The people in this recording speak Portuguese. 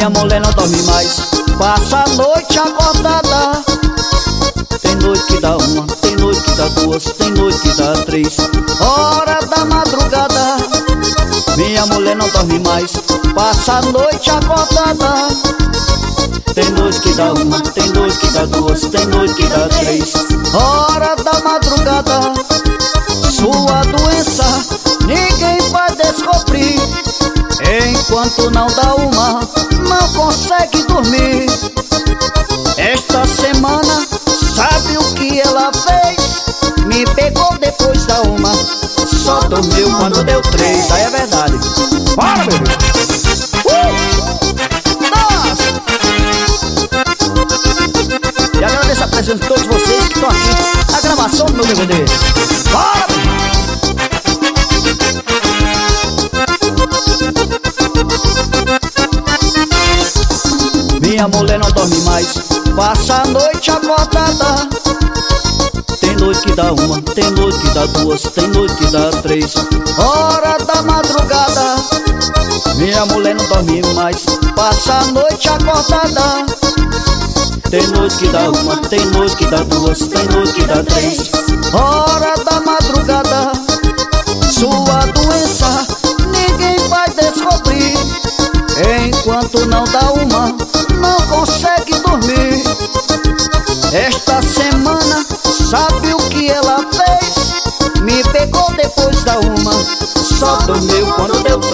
Minha mulher não dorme mais, passa a noite acordada. Tem noite que dá uma, tem noite que dá duas, tem noite que dá 3 horas da madrugada. Minha mulher não dorme mais, passa a noite acordada. Tem noite que dá uma, tem noite que dá duas, tem noite que dá 3 horas da madrugada. Sua doença ninguém vai descobrir. Enquanto não dá uma, não consegue dormir. Esta semana, sabe o que ela fez? Me pegou depois da uma, só dormiu quando deu 3. Aí é verdade. Bora, bebê! E agradeço a presença de todos vocês que estão aqui na gravação do meu DVD. Bora, bebê! Minha mulher não dorme mais, passa a noite acordada. Tem noite que dá uma, tem noite que dá duas, tem noite que dá 3 horas da madrugada. Minha mulher não dorme mais, passa a noite acordada. Tem noite que dá uma, tem noite que dá duas, tem noite que dá 3 horas da madrugada. Sua doença ninguém vai descobrir. Enquanto não dá uma, não consegue dormir. Esta semana, sabe o que ela fez? Me pegou depois da uma, só dormiu quando deu